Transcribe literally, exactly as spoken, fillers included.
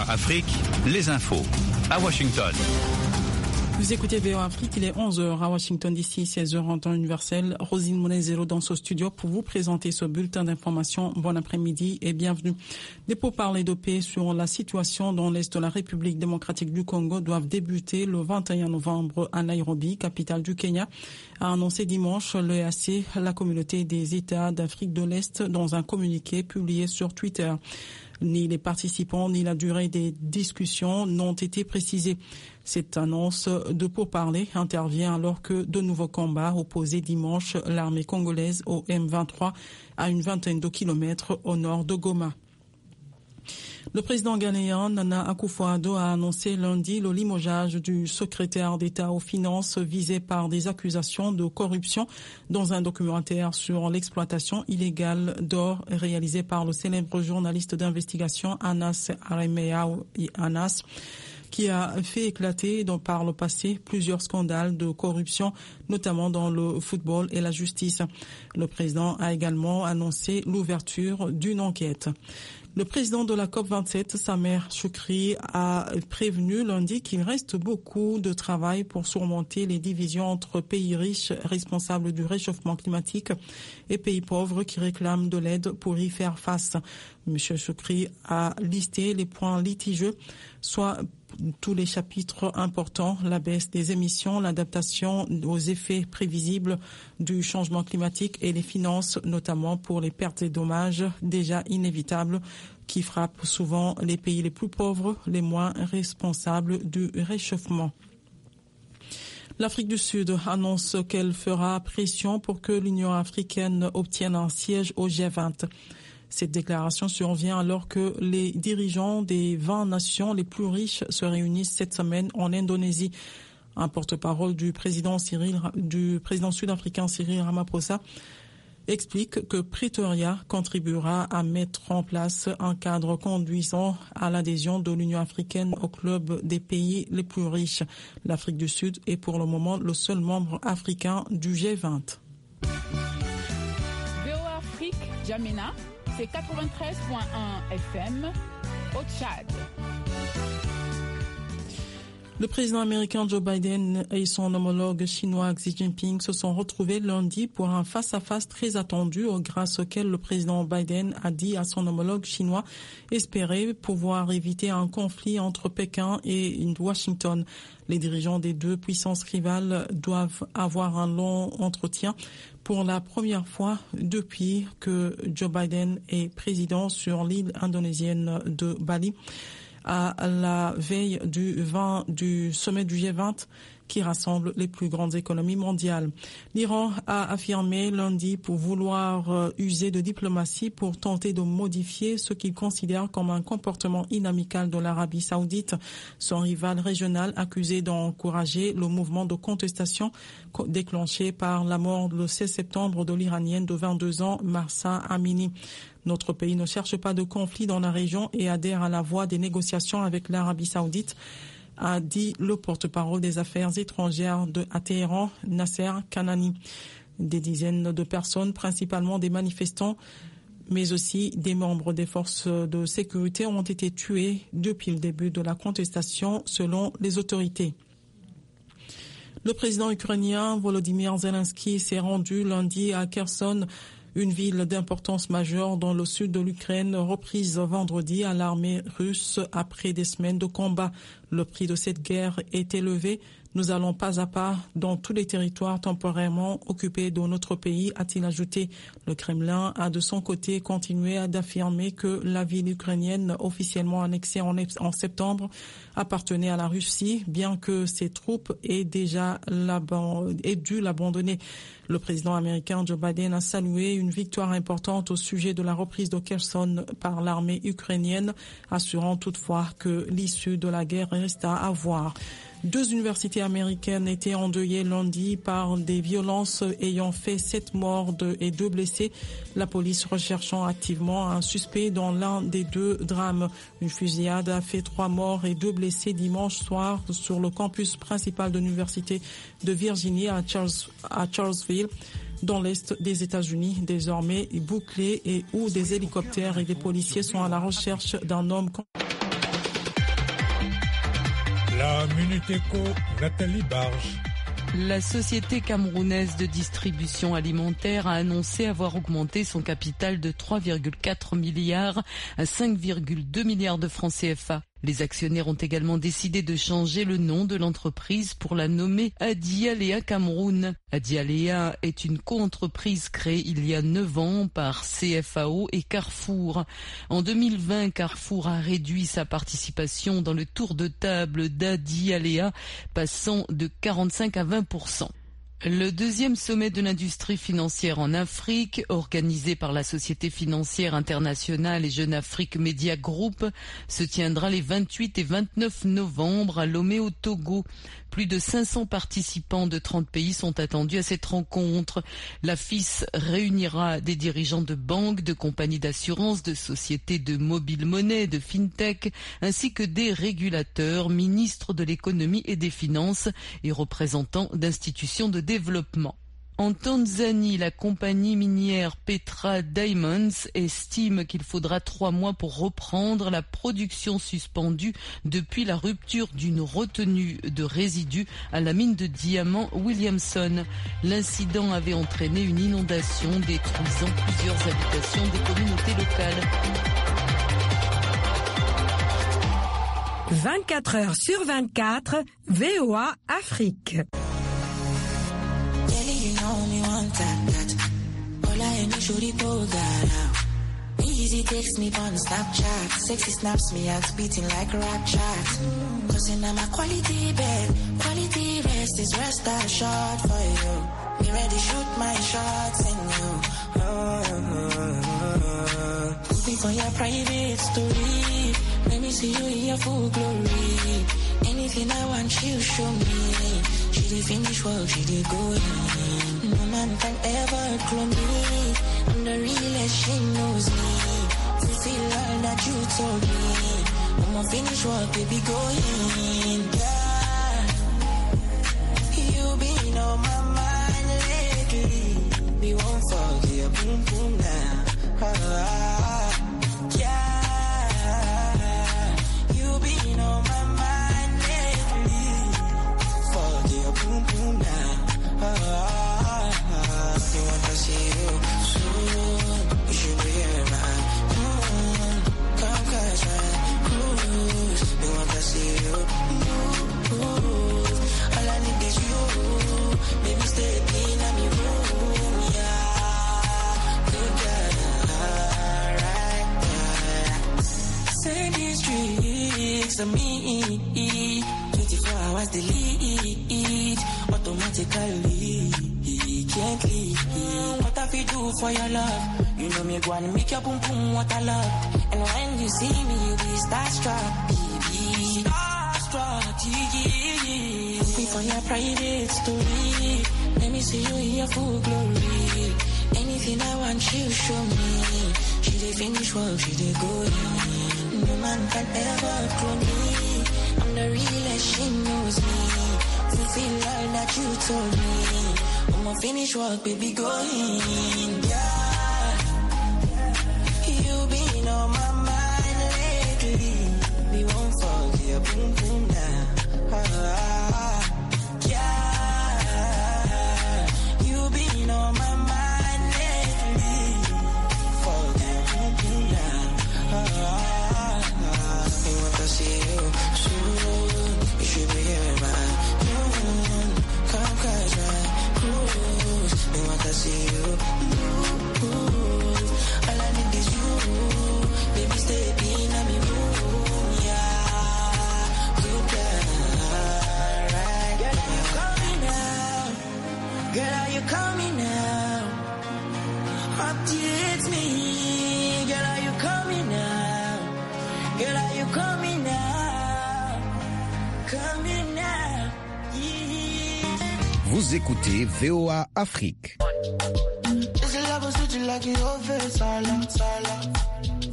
Afrique, les infos à Washington. Vous écoutez V O A Afrique, il est onze heures à Washington D C, seize heures en temps universel. Rosine Monezero dans ce studio pour vous présenter ce bulletin d'information. Bon après-midi et bienvenue. Des pourparlers de paix sur la situation dans l'est de la République démocratique du Congo doivent débuter le vingt et un novembre à Nairobi, capitale du Kenya, a annoncé dimanche l'E A C, la communauté des États d'Afrique de l'Est, dans un communiqué publié sur Twitter. Ni les participants ni la durée des discussions n'ont été précisés. Cette annonce de pourparlers intervient alors que de nouveaux combats opposaient dimanche l'armée congolaise au M vingt-trois à une vingtaine de kilomètres au nord de Goma. Le président ghanéen Nana Akufo-Addo a annoncé lundi le limogeage du secrétaire d'État aux Finances visé par des accusations de corruption dans un documentaire sur l'exploitation illégale d'or réalisé par le célèbre journaliste d'investigation Anas Aremeyaw Anas, qui a fait éclater dans, par le passé plusieurs scandales de corruption, notamment dans le football et la justice. Le président a également annoncé l'ouverture d'une enquête. Le président de la COP vingt-sept, Sameh Shoukry, a prévenu lundi qu'il reste beaucoup de travail pour surmonter les divisions entre pays riches responsables du réchauffement climatique et pays pauvres qui réclament de l'aide pour y faire face. Monsieur Shoukry a listé les points litigieux, soit tous les chapitres importants, la baisse des émissions, l'adaptation aux effets prévisibles du changement climatique et les finances, notamment pour les pertes et dommages déjà inévitables qui frappent souvent les pays les plus pauvres, les moins responsables du réchauffement. L'Afrique du Sud annonce qu'elle fera pression pour que l'Union africaine obtienne un siège au G vingt. Cette déclaration survient alors que les dirigeants des vingt nations les plus riches se réunissent cette semaine en Indonésie. Un porte-parole du président Cyril, du président sud-africain Cyril Ramaphosa explique que Pretoria contribuera à mettre en place un cadre conduisant à l'adhésion de l'Union africaine au club des pays les plus riches. L'Afrique du Sud est pour le moment le seul membre africain du G vingt. V O A Afrique, Jamena. C'est quatre-vingt-treize virgule un F M au Tchad. Le président américain Joe Biden et son homologue chinois Xi Jinping se sont retrouvés lundi pour un face-à-face très attendu grâce auquel le président Biden a dit à son homologue chinois espérer pouvoir éviter un conflit entre Pékin et Washington. Les dirigeants des deux puissances rivales doivent avoir un long entretien pour la première fois depuis que Joe Biden est président sur l'île indonésienne de Bali, à la veille du, vingt, du sommet du G vingt qui rassemble les plus grandes économies mondiales. L'Iran a affirmé lundi pour vouloir user de diplomatie pour tenter de modifier ce qu'il considère comme un comportement inamical de l'Arabie saoudite, son rival régional accusé d'encourager le mouvement de contestation déclenché par la mort le seize septembre de l'Iranienne de vingt-deux ans, Mahsa Amini. Notre pays ne cherche pas de conflit dans la région et adhère à la voie des négociations avec l'Arabie saoudite, a dit le porte-parole des affaires étrangères de, à Téhéran, Nasser Kanani. Des dizaines de personnes, principalement des manifestants, mais aussi des membres des forces de sécurité, ont été tués depuis le début de la contestation, selon les autorités. Le président ukrainien Volodymyr Zelensky s'est rendu lundi à Kherson, une ville d'importance majeure dans le sud de l'Ukraine, reprise vendredi à l'armée russe après des semaines de combat. Le prix de cette guerre est élevé. Nous allons pas à pas dans tous les territoires temporairement occupés de notre pays, a-t-il ajouté. Le Kremlin a de son côté continué d'affirmer que la ville ukrainienne officiellement annexée en, en septembre appartenait à la Russie, bien que ses troupes aient déjà aient dû l'abandonner. Le président américain Joe Biden a salué une victoire importante au sujet de la reprise de Kherson par l'armée ukrainienne, assurant toutefois que l'issue de la guerre reste à voir. Deux universités américaines étaient endeuillées lundi par des violences ayant fait sept morts et deux blessés. La police recherchant activement un suspect dans l'un des deux drames. Une fusillade a fait trois morts et deux blessés dimanche soir sur le campus principal de l'université de Virginie à, Charles, à Charlesville, dans l'est des États-Unis, désormais bouclé et où des hélicoptères et des policiers sont à la recherche d'un homme. La Minute Éco, Nathalie Barge. La société camerounaise de distribution alimentaire a annoncé avoir augmenté son capital de trois virgule quatre milliards à cinq virgule deux milliards de francs C F A. Les actionnaires ont également décidé de changer le nom de l'entreprise pour la nommer Adialea Cameroun. Adialea est une co-entreprise créée il y a neuf ans par C F A O et Carrefour. En deux mille vingt, Carrefour a réduit sa participation dans le tour de table d'Adialea, passant de quarante-cinq à vingt pour cent. Le deuxième sommet de l'industrie financière en Afrique, organisé par la Société financière internationale et Jeune Afrique Media Group, se tiendra les vingt-huit et vingt-neuf novembre à Lomé au Togo. Plus de cinq cents participants de trente pays sont attendus à cette rencontre. La F I S réunira des dirigeants de banques, de compagnies d'assurance, de sociétés de mobile monnaie, de fintech, ainsi que des régulateurs, ministres de l'économie et des finances et représentants d'institutions de développement. En Tanzanie, la compagnie minière Petra Diamonds estime qu'il faudra trois mois pour reprendre la production suspendue depuis la rupture d'une retenue de résidus à la mine de diamants Williamson. L'incident avait entraîné une inondation détruisant plusieurs habitations des communautés locales. vingt-quatre heures sur vingt-quatre, V O A Afrique. You know me one time that all I am is shorty go now. Easy takes me on Snapchat. Sexy snaps me out beating like a rap chat. Cause in my quality bed, quality rest is rest I shot for you. Me ready shoot my shots in you. Oh, oh, oh. Put me for your private story. Let me see you in your full glory. Anything I want you show me. She did finish work, she did go in. No man can ever clone me. I'm the realest, she knows me. Fulfill all that you told me. I'ma finish work, baby, go in. Yeah. You been on my mind lately. We won't forget, boom, boom, now. Ah, yeah. You been on my mind lately. Boom, boom, now. Ah, ah, ah. You want to see you soon. You should be here, man. Mm, come catch me. Cruise. You want to see you move. All I need is you. Baby, stay in my room. Yeah. Good girl. Right there. Say these tricks to me. twenty-four hours delete. Automatically, can't leave. What have you do for your love? You know me go and make your boom boom what I love. And when you see me, you be starstruck, baby. Starstruck, yeah. Put me for your private story. Let me see you in your full glory. Anything I want, you show me. She did finish work, she did go in. No man can ever clone me. I'm the realest, she knows me. Fulfill all that you told me. I'ma finish work, baby, go in. Yeah. You been on my mind lately. We won't forget, boom, boom, now. Ah, yeah. You been on my mind lately. Forget, boom, boom, now. Ah, we want to see you soon. You should be here, man. Come catch me, cruise. We want to see you move. All I need is you. Baby, stay in my room. Yeah, good girl. Right. Girl, are you coming now? Girl, are you coming now? Updates me. Girl, are you coming now? Girl, are you coming now? Coming now. Vous écoutez V O A Afrique.